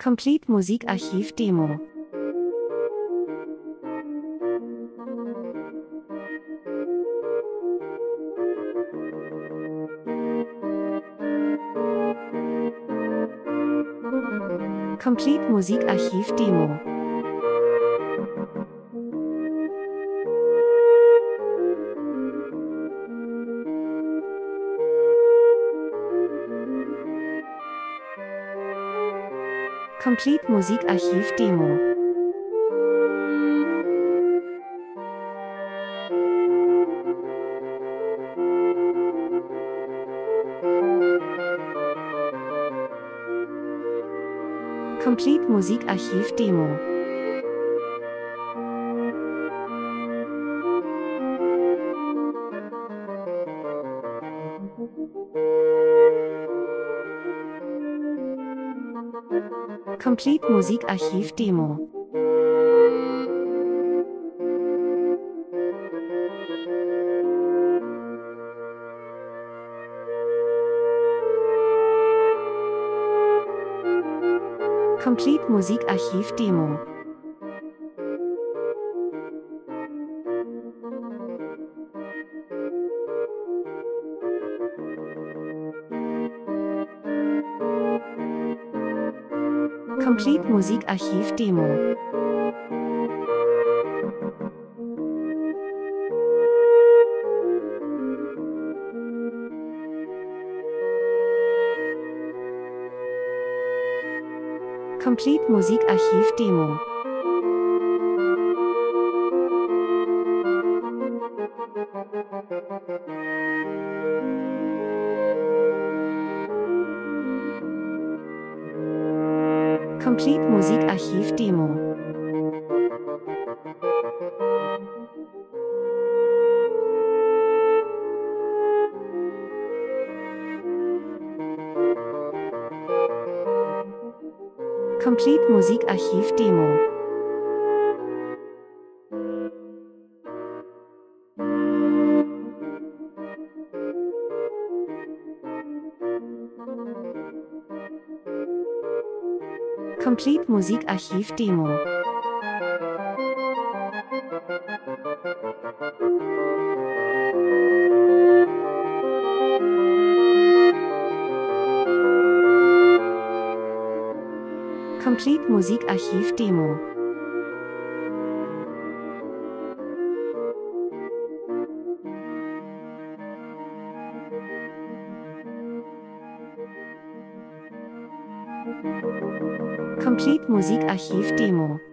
Complete Musikarchiv Demo. Complete Musikarchiv Demo. Complete Musikarchiv Demo. Complete Musikarchiv Demo. Complete Musikarchiv Demo. Complete Musikarchiv Demo. Complete Musikarchiv Demo. Complete Musikarchiv Demo. Complete Musikarchiv Demo. Complete Musikarchiv Demo. Complete Musikarchiv Demo. Complete Musikarchiv Demo. Complete Musikarchiv Demo.